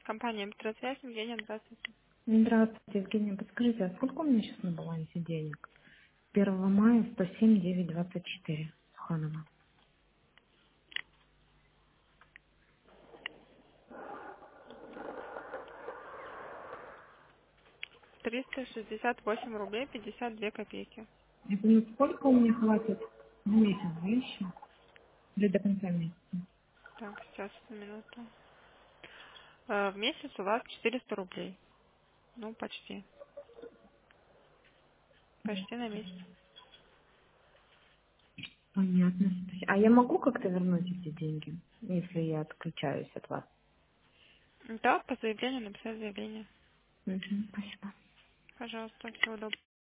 Компания «Электросвязь», Евгения, здравствуйте. Здравствуйте, Евгения. Подскажите, а сколько у меня сейчас на балансе денег? 1 мая 107 924. Суханова. 368 рублей 52 копейки. Это ну сколько у меня хватит в месяц, да, еще? Или до конца месяца? Так, сейчас, на минуту. В месяц у вас 400 рублей. Ну, почти. Почти на месяц. Понятно. А я могу как-то вернуть эти деньги, если я отключаюсь от вас? Да, по заявлению написать заявление. Мгм, спасибо. Пожалуйста, всего доброго.